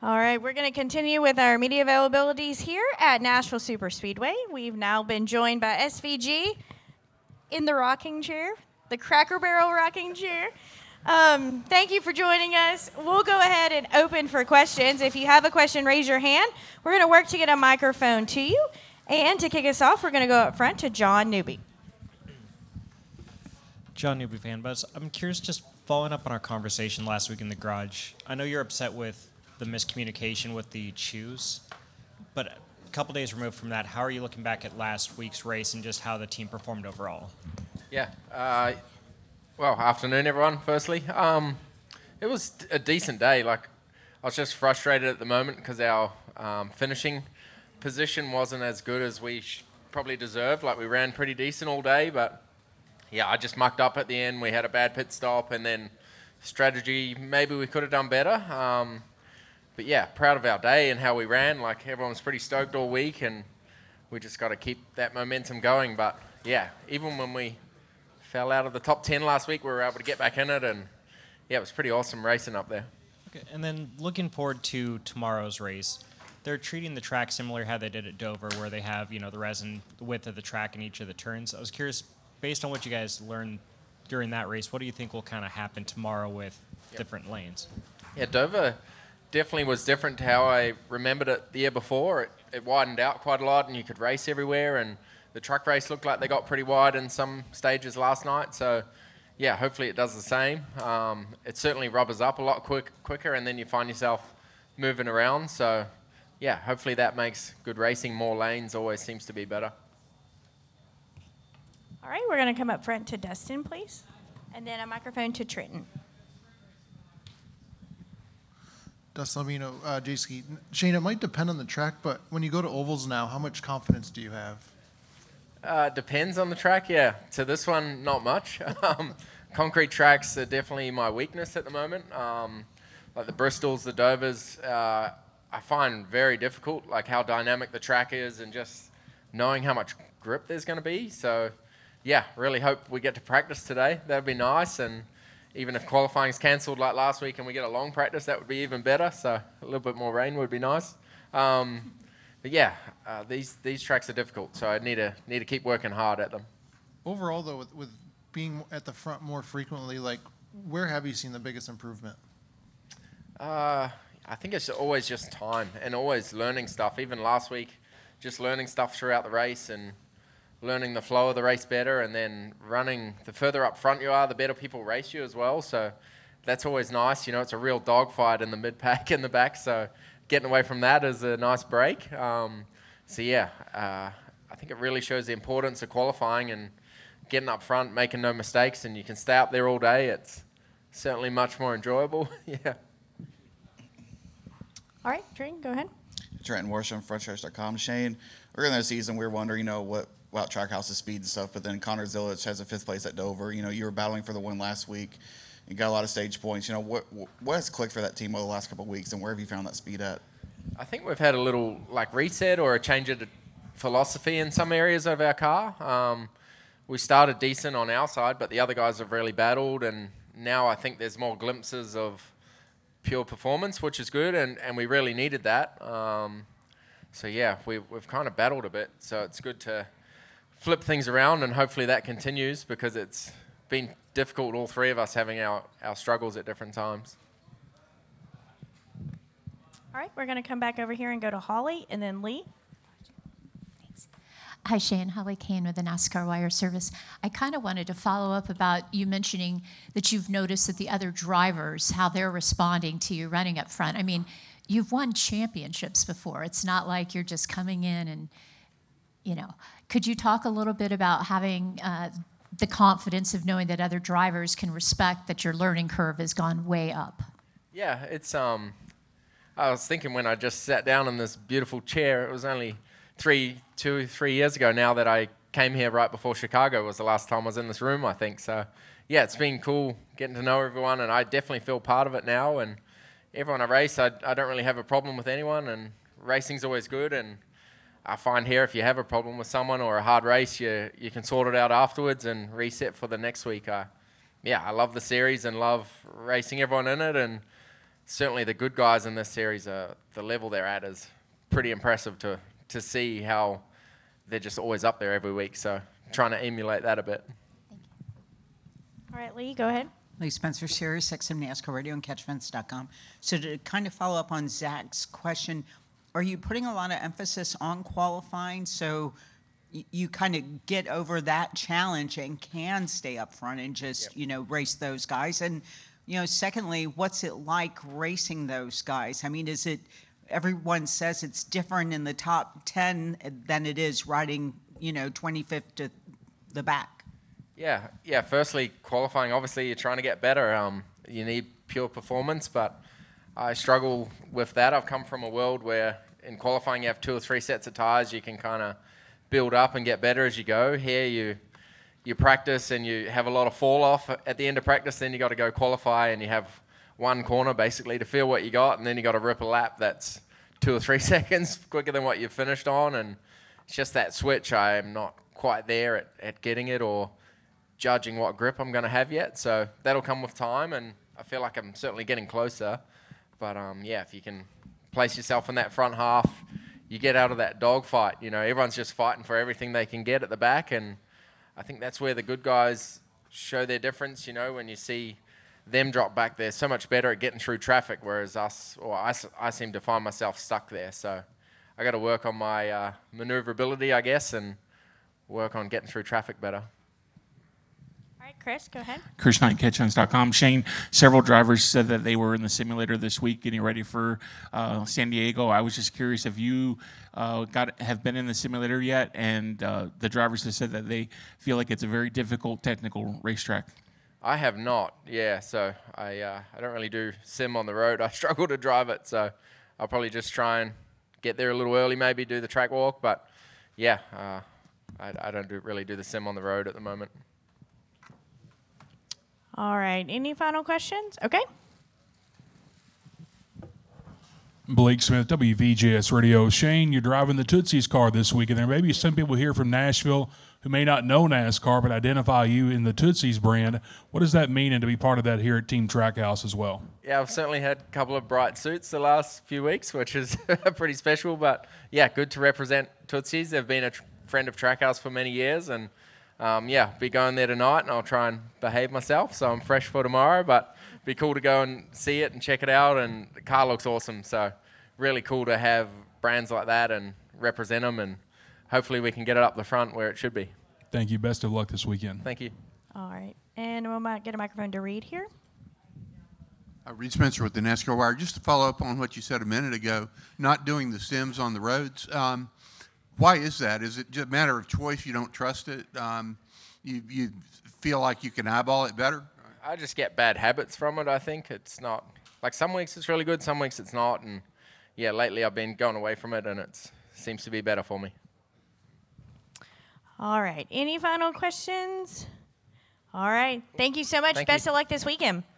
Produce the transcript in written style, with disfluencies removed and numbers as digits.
All right, we're going to continue with our media availabilities here at Nashville Superspeedway. We've now been joined by SVG in the rocking chair, the Cracker Barrel rocking chair. Thank you for joining us. We'll go ahead and open for questions. If you have a question, raise your hand. We're going to work to get a microphone to you. And to kick us off, we're going to go up front to John Newby. John Newby, Fan Buzz. I'm curious, just following up on our conversation last week in the garage. I know you're upset with the miscommunication with the choose, but a couple days removed from that, how are you looking back at last week's race and just how the team performed overall? Yeah. Well, afternoon, everyone, firstly. It was a decent day. Like, I was just frustrated at the moment because our finishing position wasn't as good as we probably deserved. Like, we ran pretty decent all day, but yeah, I just mucked up at the end. We had a bad pit stop, and then strategy, maybe we could have done better. But yeah, proud of our day and how we ran. Like, everyone was pretty stoked all week, and we just got to keep that momentum going. But yeah, even when we fell out of the top 10 last week, we were able to get back in it, and yeah, it was pretty awesome racing up there. Okay, and then looking forward to tomorrow's race, they're treating the track similar how they did at Dover, where they have, you know, the resin, the width of the track in each of the turns. I was curious, based on what you guys learned during that race, what do you think will kind of happen tomorrow with different lanes? Yeah, Dover definitely was different to how I remembered it the year before. It widened out quite a lot, and you could race everywhere, and the truck race looked like they got pretty wide in some stages last night. So yeah, hopefully it does the same. It certainly rubbers up a lot quicker, and then you find yourself moving around. So yeah, hopefully that makes good racing. More lanes always seems to be better. All right, we're going to come up front to Dustin, please, and then a microphone to Trenton. Dustin Lamino, J-Ski. Shane, it might depend on the track, but when you go to ovals now, how much confidence do you have? Depends on the track, yeah. To this one, not much. Concrete tracks are definitely my weakness at the moment. Like the Bristols, the Dovers, I find very difficult, like how dynamic the track is and just knowing how much grip there's going to be. So, yeah, really hope we get to practice today. That would be nice. And even if qualifying's cancelled like last week and we get a long practice, that would be even better. So a little bit more rain would be nice. But yeah, these tracks are difficult, so I need to keep working hard at them. Overall, though, with being at the front more frequently, like, where have you seen the biggest improvement? I think it's always just time and always learning stuff. Even last week, just learning stuff throughout the race and learning the flow of the race better, and then running. The further up front you are, the better people race you as well. So that's always nice. You know, it's a real dogfight in the mid-pack in the back. So getting away from that is a nice break. So yeah, I think it really shows the importance of qualifying and getting up front, making no mistakes, and you can stay up there all day. It's certainly much more enjoyable. Yeah. All right, Trenton, go ahead. Trenton Worsham, FrontStretch.com. Shane, earlier in the season, we were wondering, you know, what about Trackhouse's speed and stuff, but then Connor Zilic has a 5th place at Dover. You know, you were battling for the win last week. You got a lot of stage points. You know, what has clicked for that team over the last couple of weeks, and where have you found that speed at? I think we've had a little like reset or a change of philosophy in some areas of our car. We started decent on our side, but the other guys have really battled, and now I think there's more glimpses of pure performance, which is good, and we really needed that. So yeah, we've kind of battled a bit, so it's good to flip things around, and hopefully that continues, because it's been difficult, all three of us having our struggles at different times. All right, we're going to come back over here and go to Holly and then Lee. Thanks. Hi, Shane. Holly Kane with the NASCAR Wire Service. I kind of wanted to follow up about you mentioning that you've noticed that the other drivers, how they're responding to you running up front. I mean, you've won championships before. It's not like you're just coming in and, you know. Could you talk a little bit about having the confidence of knowing that other drivers can respect that your learning curve has gone way up? Yeah, it's I was thinking when I just sat down in this beautiful chair, it was only 3 years ago now that I came here right before Chicago was the last time I was in this room, I think. So yeah, it's been cool getting to know everyone, and I definitely feel part of it now. And everyone I race, I don't really have a problem with anyone, and racing's always good. And I find here if you have a problem with someone or a hard race, you can sort it out afterwards and reset for the next week. I love the series and love racing everyone in it, and certainly the good guys in this series, the level they're at is pretty impressive to see how they're just always up there every week. So trying to emulate that a bit. All right, Lee, go ahead. Lee Spencer, Sirius XM NASCAR Radio and CatchFence.com. So to kind of follow up on Zach's question, are you putting a lot of emphasis on qualifying so you kind of get over that challenge and can stay up front and just, race those guys? And, secondly, what's it like racing those guys? I mean, is it, everyone says it's different in the top 10 than it is riding, 25th to the back? Yeah. Firstly, qualifying, obviously you're trying to get better. You need pure performance, but I struggle with that. I've come from a world where in qualifying you have 2 or 3 sets of tires. You can kind of build up and get better as you go. Here you practice and you have a lot of fall off at the end of practice. Then you got to go qualify and you have one corner basically to feel what you got, and then you got to rip a lap that's 2 or 3 seconds quicker than what you've finished on. And it's just that switch. I am not quite there at getting it or judging what grip I'm going to have yet. So that'll come with time, and I feel like I'm certainly getting closer. But if you can place yourself in that front half, you get out of that dogfight. Everyone's just fighting for everything they can get at the back, and I think that's where the good guys show their difference. When you see them drop back, they're so much better at getting through traffic, whereas I seem to find myself stuck there. So I got to work on my maneuverability, I guess, and work on getting through traffic better. All right, Chris, go ahead. Chris Knight, CatchFence.com. Shane, several drivers said that they were in the simulator this week getting ready for San Diego. I was just curious if you have been in the simulator yet, and the drivers have said that they feel like it's a very difficult technical racetrack. I have not, so I don't really do sim on the road. I struggle to drive it, so I'll probably just try and get there a little early, maybe do the track walk, but I don't really do the sim on the road at the moment. All right, any final questions? Okay. Blake Smith, WVJS Radio. Shane, you're driving the Tootsie's car this week, and there may be some people here from Nashville who may not know NASCAR but identify you in the Tootsie's brand. What does that mean, and to be part of that here at Team Trackhouse as well? Yeah, I've certainly had a couple of bright suits the last few weeks, which is pretty special. But, good to represent Tootsie's. They've been a friend of Trackhouse for many years, and be going there tonight, and I'll try and behave myself, so I'm fresh for tomorrow, but be cool to go and see it and check it out, and the car looks awesome, so really cool to have brands like that and represent them, and hopefully we can get it up the front where it should be. Thank you. Best of luck this weekend. Thank you. All right, and we'll get a microphone to Reed here. Reed Spencer with the NASCAR Wire. Just to follow up on what you said a minute ago, not doing the sims on the roads. Why is that? Is it just a matter of choice? You don't trust it? You feel like you can eyeball it better? I just get bad habits from it, I think. It's not, like some weeks it's really good, some weeks it's not. And lately I've been going away from it, and it seems to be better for me. All right. Any final questions? All right. Thank you so much. Best of luck this weekend.